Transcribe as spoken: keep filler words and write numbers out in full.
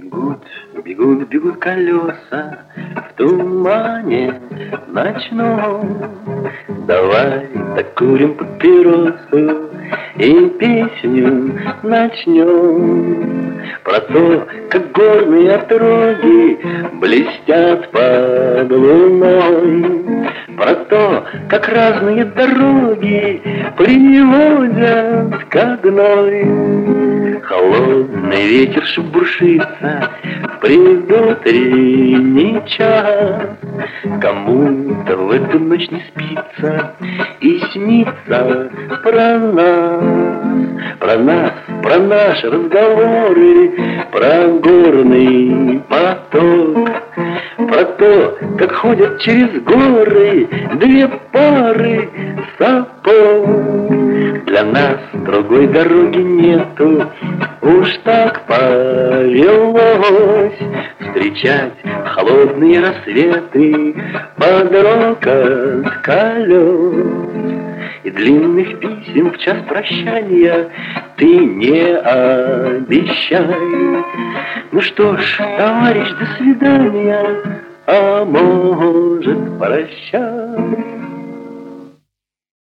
Бегут, бегут, бегут колеса в тумане ночном. Давай докурим папиросу и песню начнем про то, как горные отроги блестят под луной, про то, как разные дороги приводят к одной. Холодный ветер шебуршится в предутренний час. Кому-то в эту ночь не спится и снится про нас, про нас, про наши разговоры, про горный поток, про то, как ходят через горы две пары сапог. Для нас другой дороги нету, уж так повелось встречать холодные рассветы под рокот колес. И длинных писем в час прощания ты не обещай. Ну что ж, товарищ, до свидания, а может, прощай.